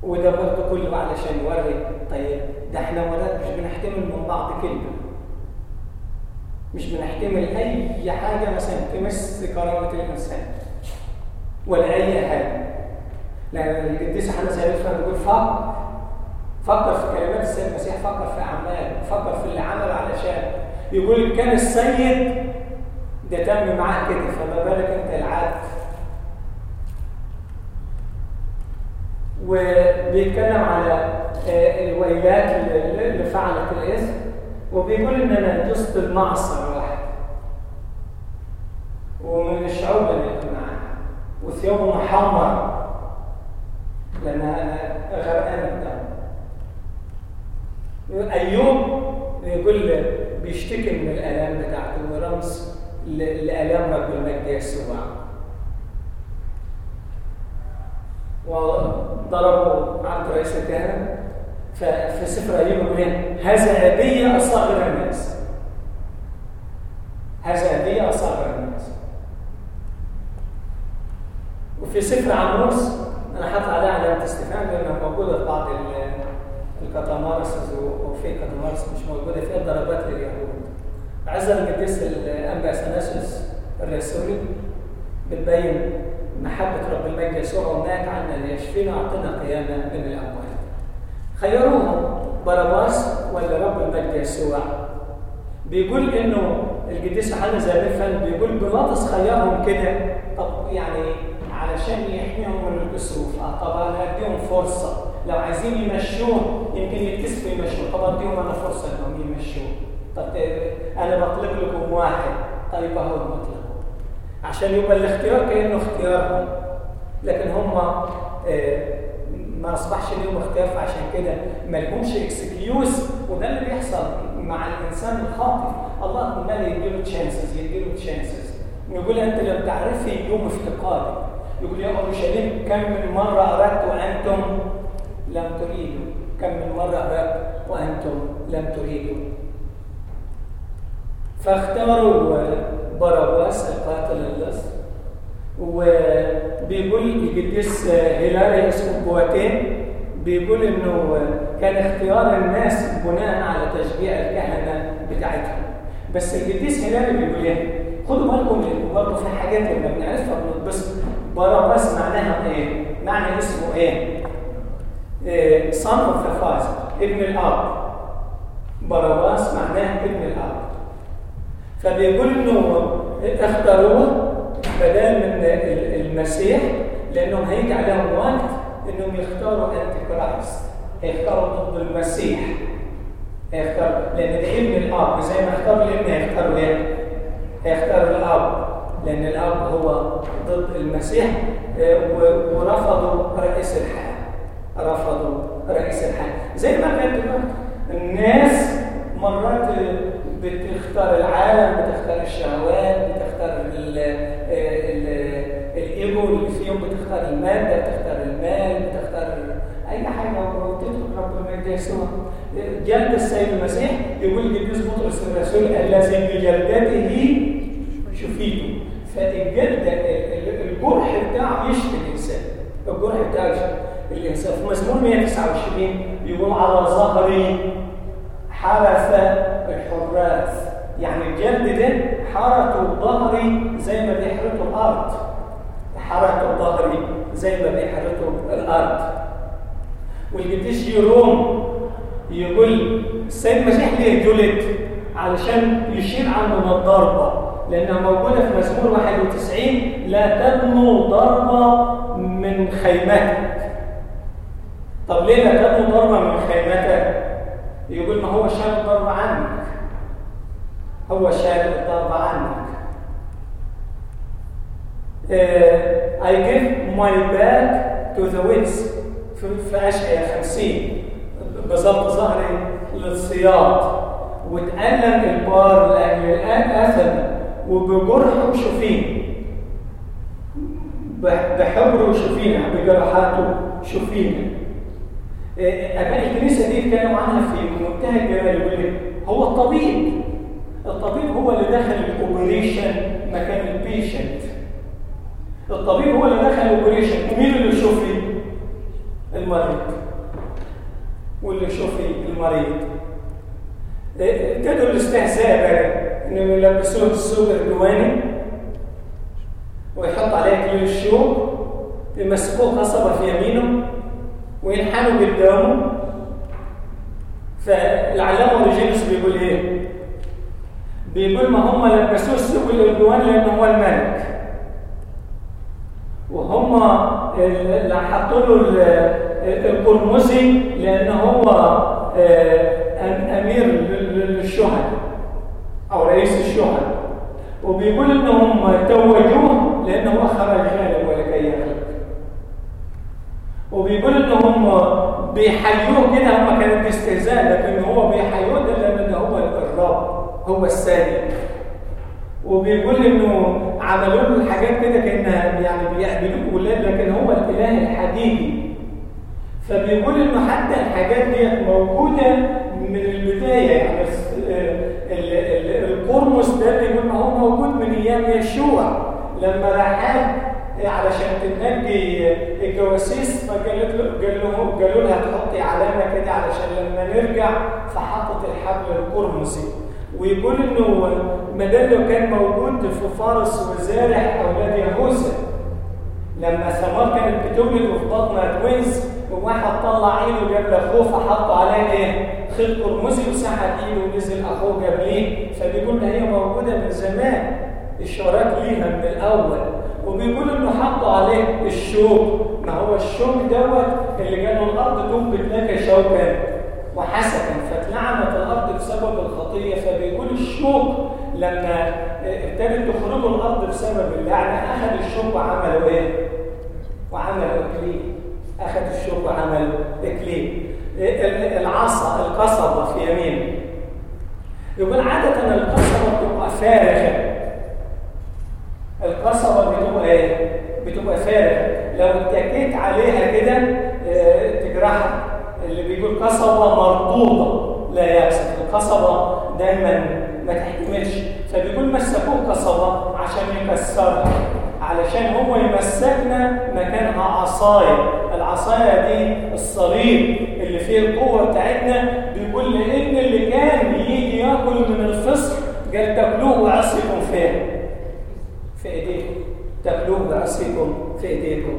وده برضه كله علشان يوري طيب ده احنا مرات مش بنحتمل من بعض كلمه، مش بنحتمل اي حاجه مثلا تمس كرامه الانسان ولا اي حاجه. لان القديس حنا زي بيقول فكر في كلمات السيد المسيح، فكر في اعماله، فكر في اللي عمله علشان يقول كان السيد ده تم معاه كده، فما بالك انت العبد. وبيتكلم على الويلات اللي فعلت الاثم، وبيقول ان انا جزت المعصر واحد ومن الشعوب اللي معاه وثيابه محمر لان انا غرقان الدم. ايوب يقول بيشتكي من الالام بتاعته ورمز لالام رب المجد يسوع، وضربوا عبد رئيس الكهنه. ففي سفر ايوب يقول هذا ابي اصغر الناس، هذا ابي اصغر الناس. وفي سفر عمروس انا حاطط عليها علامه استفهام لانها موجوده في بعض الكتامارس، وفي كتامارس مش موجوده فيها ضربات لليهود. عزل القديس الانبا اثناسيوس الرسولي بتبين محبه رب المجد يسوع ومات عنا ليشفينا واعطينا قيامه من الاموات. خيروهم باراباس ولا رب المجد يسوع؟ بيقول انه القديس حنا زابلفن بيقول بيلاطس خيرهم كده، طب يعني علشان يحميهم من الكسوف. طب انا اديهم فرصه، لو عايزين يمشون يمكن يتكسفوا يمشون، طب اديهم انا فرصه انهم يمشون. طب انا بطلب لكم واحد، طيب اهو المطلب، عشان يبقى الاختيار كانه اختيارهم، لكن هم ما اصبحش ليهم اختيار، فعشان كده ما لهمش اكسكيوز. وده اللي بيحصل مع الانسان الخاطئ، الله عمال يديله تشانسز يديله تشانسز. يقول انت لم تعرفي يوم افتقادي، يقول يا اورشليم كم من مره اردت وانتم لم تريدوا، كم من مره اردت وانتم لم تريدوا. فاختاروا باراباس القاتل اللص. وبيقول القديس هيلاري اسمه بواتين بيقول انه كان اختيار الناس بناء على تشجيع الكهنه بتاعتهم. بس القديس هيلاري بيقول ايه؟ خدوا بالكم لان برضه في حاجات لما بنعرفها بنتبسط. باراباس معناها ايه؟ معنى اسمه ايه؟ son of the father، ابن الاب. باراباس معناه ابن الاب. فبيقول انه اختاروه بدل من المسيح لانهم هيجي عليهم وقت انهم يختاروا انتي كرايست، هيختاروا ضد المسيح، هيختاروا لان ده ابن الاب. زي ما اختاروا الابن هيختاروا ايه؟ هيختاروا الاب، لان الاب هو ضد المسيح. ورفضوا رئيس الحياه، رفضوا رئيس الحياه. زي ما كانت الناس مرات بتختار العالم، بتختار الشهوات، بتختار الايجو اللي فيهم، بتختار الماده، بتختار المال، بتختار اي حاجه وتترك رب المجد يسوع. جلد السيد المسيح يقول القديس بطرس الرسول الذي بجلدته شفيته. فالجلد الجرح بتاعه يشفي الانسان، الجرح بتاعه يشفي الانسان. في مزمور 129 يقول على ظهري حرث الحراث، يعني الجلد ده حرثوا ظهري زي ما بيحرثوا الارض، حرثوا ظهري زي ما بيحرثوا الارض. والقديس جيروم يقول السيد المسيح ليه جلد؟ علشان يشير عنه من الضربه، لانها موجوده في مزمور 91 لا تدنو ضربه من خيمتك. طب ليه لا تدنو ضربه من خيمتك؟ يقول ما هو شال الضرب عنك، هو شال الضرب عنك. I give my back to the winds في أشعياء 50 بظبط ظهري للصياد، وتألم البار لأجل الأثم وبجرحه شفين، بحبره شفينا، بجرحاته شفينا. أباء الكنيسة دي اتكلموا عنها في منتهى الجمال. يقول لك هو الطبيب هو اللي دخل الأوبريشن مكان البيشنت. الطبيب هو اللي دخل الأوبريشن، ومين اللي شفي؟ المريض. المريض. ابتدوا الاستهزاء بقى انهم يلبسوه الثوب الجواني ويحط عليه كليل الشوك، يمسكوه قصبة في يمينه وينحنوا قدامه. فالعلامة أوريجينوس بيقول ايه؟ بيقول ما هم لبسوه الثوب الجوان لأنه هو الملك، وهم اللي حطوا له القرمزي لأنه هو أمير للشهداء أو رئيس الشهداء، وبيقول إنهم توجوه لأنه هو خرج غالب ولكي يغلب، وبيقول إنهم بيحيوه كده، هم كانت استهزاء لكن هو بيحيوه ده لأنه هو الرب، هو السيد. وبيقول إنه عملوا له الحاجات كده كأنها يعني بيعملوه ولاد، لكن هو الإله الحقيقي. فبيقول إنه حتى الحاجات دي موجودة من البداية، يعني القرمز ده بيقول ما هو موجود من أيام يشوع لما راحت علشان تنجي الجواسيس، قالوا لها تحطي علامة كده علشان لما نرجع، فحطت الحبل القرمزي. ويقول إنه مدلو كان موجود في فارس وزارح أولاد يهوذا لما ثمار كانت بتولد وفي بطنها توينز، وواحد طلع ايده جاب لاخوه فحطوا عليه ايه؟ خيط قرمزي وسحب ايده ونزل اخوه جابليه. فبيقول هي موجوده من زمان، اشارات ليها من الاول. وبيقول انه حطوا عليه الشوك، ما هو الشوك دوت اللي كانوا الارض تنبت لك شوكا وحسكا، فاتلعنت الارض بسبب الخطيه. فبيقول الشوك لما ابتدت تخرجوا الارض بسبب اللعنه اخذ الشوك وعملوا ايه؟ وعملوا اكليل. اخذ الشوك وعملوا اكليل. العصا القصبه في يمينه. يقول عاده القصبه بتبقى فارغه. القصبه بتبقى ايه؟ بتبقى فارغه، لو اتكيت عليها كده تجرحها. اللي بيقول قصبه مربوطه لا يابسه، القصبه دايما ما تحتملش. فبيقول مسكوه قصبه عشان يكسرها، علشان هو يمسكنا مكانها عصايه. العصايه دي الصليب اللي فيه القوه بتاعتنا. بيقول لان اللي كان يجي ياكل من الفصل قال تاكلوه وعصيكم فين؟ في ايديكم، تاكلوه وعصيكم في ايديكم.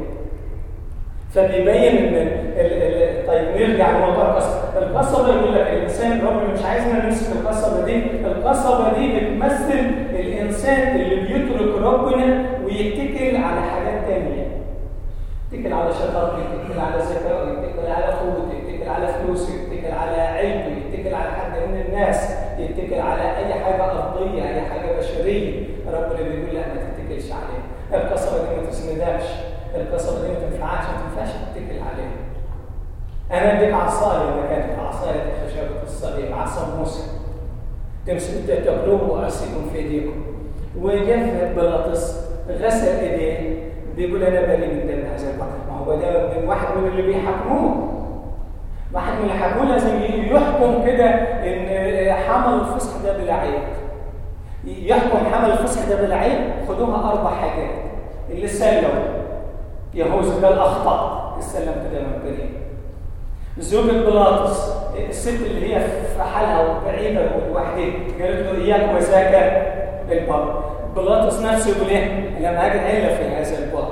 فبيبين ان طيب نرجع لموضوع القصبه. القصبه يقول لك الانسان، ربنا مش عايزنا نمسك القصبه دي. القصبه دي بتمثل الانسان اللي بيترك ربنا ويتكل على حاجات ثانيه. يتكل على شطارته، يتكل على ذكائه، يتكل على قوته، يتكل على فلوسه، يتكل على عيلته، يتكل على حد من الناس، يتكل على اي حاجه ارضيه، اي حاجه بشريه. ربنا بيقول لا ما تتكلش عليها. القصبه دي ما تسندكش، القصبه دي ما تنفعش، ما تنفعش تتكل عليها. انا اديك عصايه مكانك، عصايه خشبه الصليب، عصا موسى، تمسك تاكلوه وعصيكم في ايديكم. وجف بيلاطس غسل ايديه، بيقول انا بريء من دم هذا القتل. ما هو ده من واحد من اللي بيحاكموه، واحد من اللي حكموه لازم يحكم كده ان حمل الفصح ده بلا عيب. يحكم حمل الفصح ده بلا عيب. خدوها 4 حاجات. اللي سلم يهوذا ده الاخطا، السلم كده من بريء. زوجة بيلاطس، الست اللي هي في حالها وبعيده لوحدها، قالت له اياك وذاك البر. بيلاطس نفسه يقول ايه؟ لما اجد عله في هذا البر.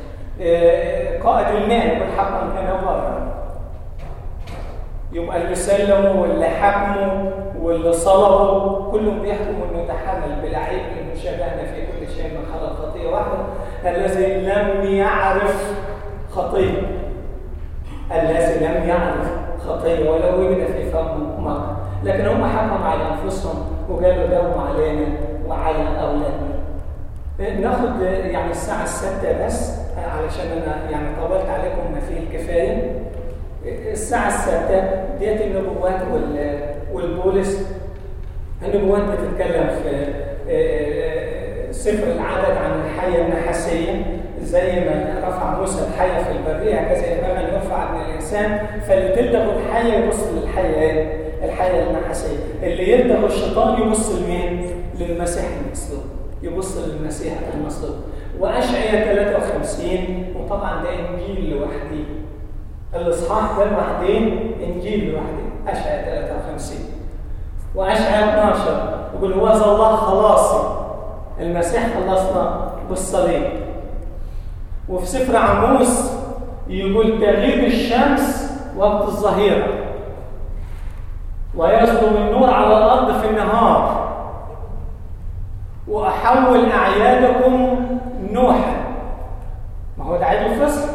قائد المال يقول حقا كان برا. يبقى اللي سلموا واللي حكموا واللي صلبوا كلهم بيحكموا انه يتحمل بلا عيب، انه شبهنا في كل شيء من خلق خطيه واحده. الذي لم يعرف خطيه، الذي لم يعرف خطيه ولو وجد في فمه مرة، لكن هم حكموا على انفسهم وقالوا داوموا علينا وعلى اولادنا. ناخد يعني الساعه 6 بس علشان انا يعني طولت عليكم ما فيه الكفايه. الساعه 6 ديت النبوات والبولس. النبوات بتتكلم في سفر العدد عن الحيه النحاسيه، زي ما رفع موسى الحيه في البريه هكذا ينبغي ان يرفع ابن الانسان. فاللي تلدغ الحيه يبص للحيه، الحيه النحاسيه. اللي يلدغ الشيطان يبص لمين؟ للمسيح المصلوب، يبص للمسيح المصلوب. واشعياء 53، وطبعا ده انجيل لوحده، الاصحاح ده لوحدين، انجيل لوحده. اشعياء 51. وأشعياء 12 يقول هو ذا الله خلاصي، المسيح خلصنا بالصليب. وفي سفر عموس يقول تغيب الشمس وقت الظهيرة ويظلم النور على الأرض في النهار، وأحول أعيادكم نوحا. ما هو ده عيد الفصل،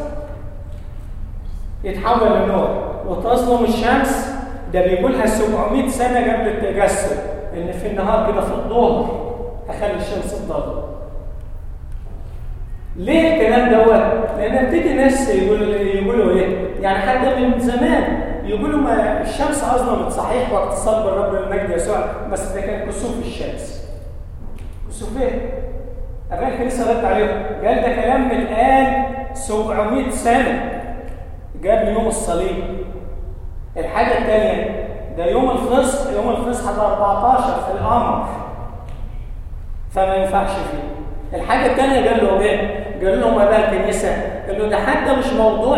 يتحول لنور. وتظلم الشمس، ده بيقولها 700 سنة قبل التجسد، إن في النهار كده في الظهر أخلي الشمس تضلم. ليه الكلام دوت؟ لأن بتيجي ناس يقولوا إيه؟ يعني حتى من زمان يقولوا ما الشمس أظلمت صحيح وقت صلب الرب المجد يسوع، بس ده كان كسوف الشمس. كسوف إيه؟ الراجل لسه رد عليهم، قال ده كلام متقال 700 سنة قبل يوم الصليب. الحاجة الثانية ده يوم الفصح، يوم الفصح ده 14 في القمر، فما ينفعش فيه. الحاجة الثانية قال له ايه؟ قال لهم بقى الكنيسة، قال له ده حتى مش موضوع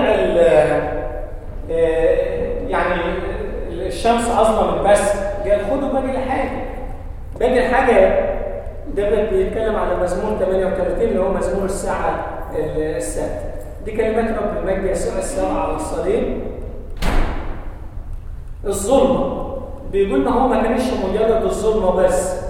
يعني الشمس أظلمت بس، قال خدوا باقي الحاجة. باقي الحاجة ده بيتكلم على مزمور 38 اللي هو مزمور الساعة السادسة. دي كلمات رب المجد يسوع السبعة على الصليب. الظلمة بيقول ما هو ما كانش مجرد الظلمة بس،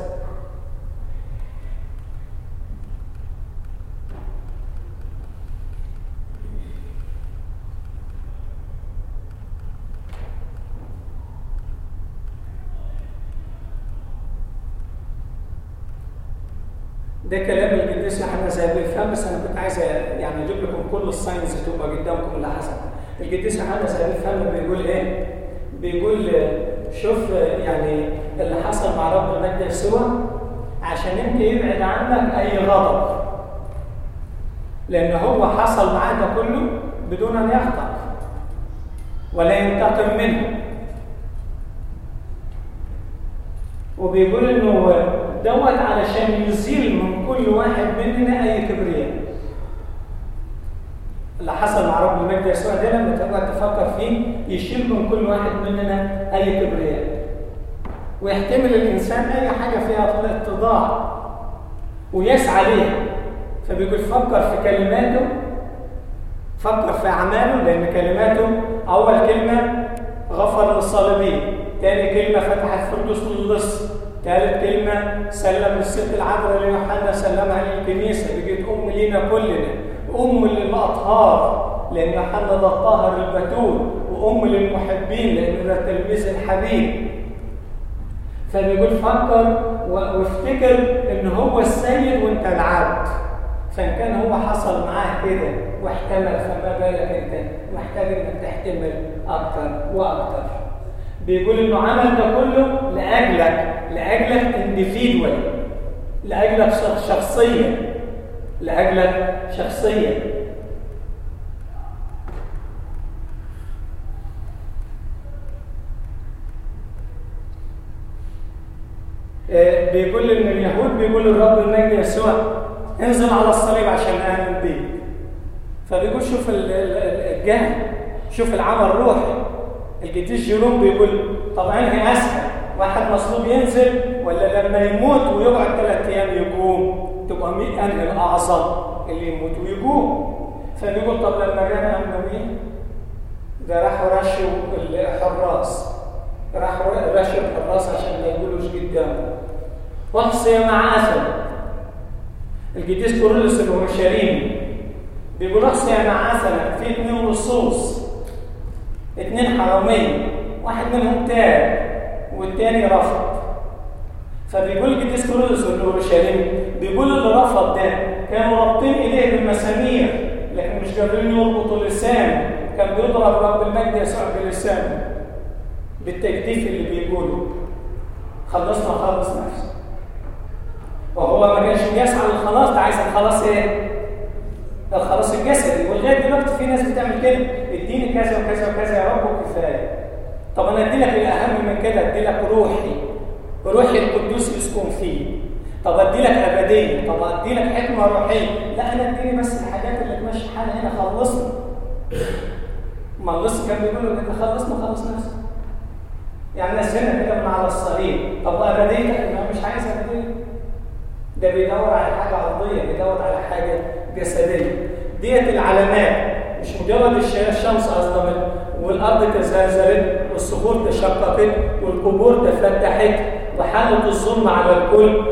ده كلام القديس يوحنا ذهبي الفم، بس انا كنت عايز يعني اجيب لكم كل الساينس تبقى قدامكم اللي حصل. القديس يوحنا ذهبي الفم بيقول ايه؟ بيقول شوف يعني اللي حصل مع رب المجد يسوع عشان انت يبعد عنك اي غضب، لان هو حصل معاه ده كله بدون ان يخطأ ولا ينتقم منه. وبيقول انه دوت علشان يزيل من كل واحد مننا اي كبرياء. اللي حصل مع رب المجد يسوع ده لما تقعد تفكر فيه يشيل من كل واحد مننا اي كبرياء، ويحتمل الانسان اي حاجه فيها اتضاع ويسعى ليها. فبيقول فكر في كلماته، فكر في اعماله، لان كلماته اول كلمه غفر للصالبين، ثاني كلمه فتحت فردوس للص، ثالث كلمة سلم الست العذراء ليوحنا سلمها للكنيسة، بقت أم لينا كلنا، أم للأطهار لأن يوحنا ده الطاهر البتول، وأم للمحبين لأنه ده التلميذ الحبيب. فبيقول فكر وافتكر إن هو السيد وأنت العبد، فإن كان هو حصل معاه كده واحتمل، فما بالك أنت محتاج إنك تحتمل أكتر وأكتر. بيقول إنه عمل ده كله لأجلك individual، لأجلك شخصيا، لأجلك شخصيا. بيقول إن اليهود بيقول الرب المجد يسوع انزل على الصليب عشان آمن بيك. فبيقول شوف الجهل، شوف العمل الروحي. القديس جيروم بيقول طبعا هي اسهل واحد مصلوب ينزل ولا لما يموت ويقعد 3 ايام يقوم؟ تبقى 100 انهي الاعظم اللي يموت ويقوم. فبيقول طب لما جانا امنويين ده راحوا رشوا الحراس، راحوا رشوا الحراس عشان ما يقولوش قدامه. وحصي مع اسد. القديس كورولوس الأورشليمي بيقول احصي مع اسد في 2 لصوص، 2 حرامية، واحد منهم تاب والتاني رفض. فبيقول القديس كورولوس الأورشليمي بيقول اللي رفض ده كانوا رابطين ايديه بالمسامير لكن مش قادرين يربطوا لسانه، كان بيضرب رب المجد يسوع بلسانه بالتجديف اللي بيقوله خلصنا خلص نفسه. وهو ما كانش بيسعى للخلاص، ده عايز الخلاص ايه؟ الخلاص الجسدي. ولغايه دلوقتي في ناس بتعمل كده، اديني كذا وكذا وكذا يا رب وكفايه. طب انا ادي لك الاهم من كده، ادي لك روحي القدوس يسكن فيه. طب ادي لك ابديه، طب ادي لك حكمه روحيه. لا انا اديني بس الحاجات اللي تمشي حالي هنا، خلصنا. ما اللص كان بيقول له انت خلصنا خلص نفسك. يعني نزلنا كده من على الصليب. طب وابديتك؟ ما مش عايز ابديه. ده بيدور على حاجه ارضيه، بيدور على حاجه جسديه. ديت العلامات، مش مجرد الشمس اظلمت والارض تزلزلت والصخور تشققت والقبور تفتحت وحلت الظلم على الكل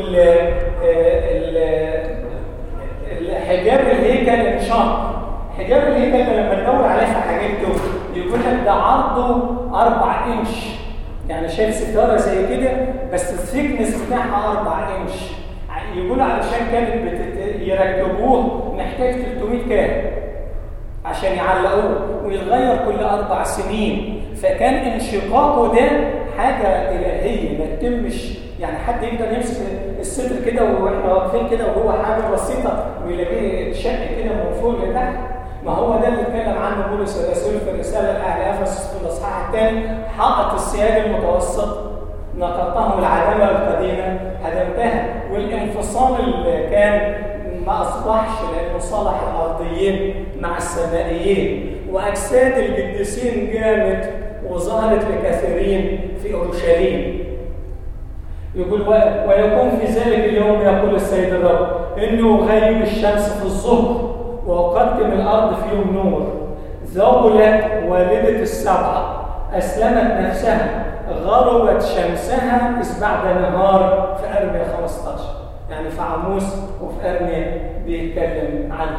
حجاب الهيكل انشق. حجاب الهيكل لما تدور عليه في حاجته يقول لك ده عرضه 4 إنش. يعني شايف ستاره زي كده بس الثيكنس بتاعها 4 إنش. يقول علشان كانت يركبوه محتاج 300 كام عشان يعلقوه ويتغير كل 4 سنين. فكان انشقاقه ده حاجه الهيه ما تتمش. يعني حد يقدر يمسك الستر كده واحنا واقفين كده وهو حاجه بسيطه ويلاقيه شق كده من فوق لتحت. ما هو ده اللي اتكلم عنه بولس الرسول في الرساله لاهل افسس في الاصحاح الثاني. حائط السياج المتوسط نقضتهم العداله القديمه هدمتها. والانفصال اللي كان ما اصبحش لانه صالح الارضيين مع السمائيين. واجساد القديسين قامت وظهرت لكثيرين في اورشليم. يقول ويكون في ذلك اليوم يقول السيد الرب انه غيب الشمس في الظهر وأقدم الأرض في يوم نور. ذبلت والدة السبعة أسلمت نفسها غربت شمسها إذ بعد نهار في أرميا 15. يعني في عموس وفي أرميا بيتكلم عنه.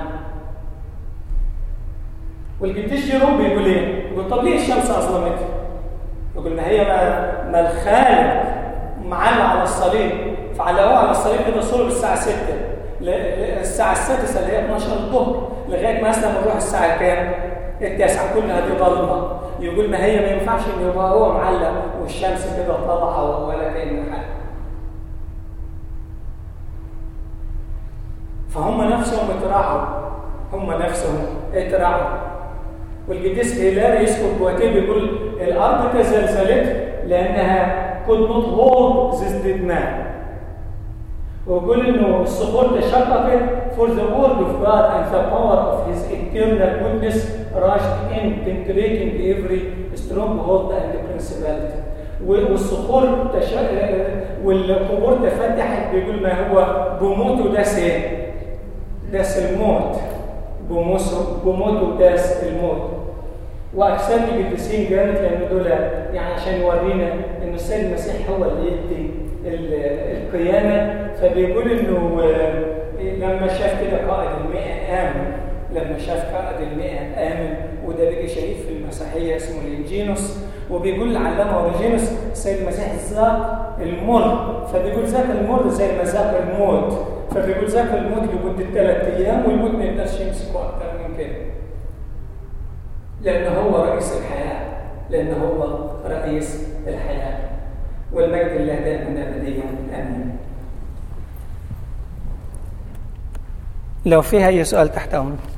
والقديس جيروم بيقول إيه؟ يقول طب ليه الشمس أظلمت؟ يقول ما هي ما الخالق معلق على الصليب فعلقوه على الصليب كده صلب الساعة 6 الساعة 6 اللي هي 12 الظهر لغاية ما أسلم نروح الساعة كام؟ 9 كلها دي ظلمة. يقول ما هي ما ينفعش إن يبقى هو معلق والشمس كده طالعة ولا كأن حاجة. فهم نفسهم اتراعوا. هم نفسهم اتراعوا. والقديس هيلاري يذكر جواتيه بيقول الأرض تزلزلت لأنها could not hold this dead man. ويقول انه الصخور تشققت for the word of God and the power of his eternal goodness rushed in penetrating every stronghold and principality. والصخور والقبور تفتحت. بيقول ما هو بموته داس الموت. بموته داس الموت. واجساد القديسين كانت لان دول يعني عشان يورينا ان السيد المسيح هو اللي يدي القيامه. فبيقول انه لما شاف كده قائد المئة آمن. لما شاف قائد المئة آمن وده بيجي شهيد في المسيحيه اسمه لينجينوس. وبيقول العلامه اوريجينوس السيد المسيح ذاق المر. فبيقول ذاك المر زي ما ذاق الموت. فبيقول ذاك الموت لمده 3 أيام والموت ما يقدرش يمسكه اكتر من كده. لأنه هو رئيس الحياة. لأنه هو رئيس الحياة. والمجد لله دائما أبديا. آمين. لو فيها أي سؤال تحت أمرك.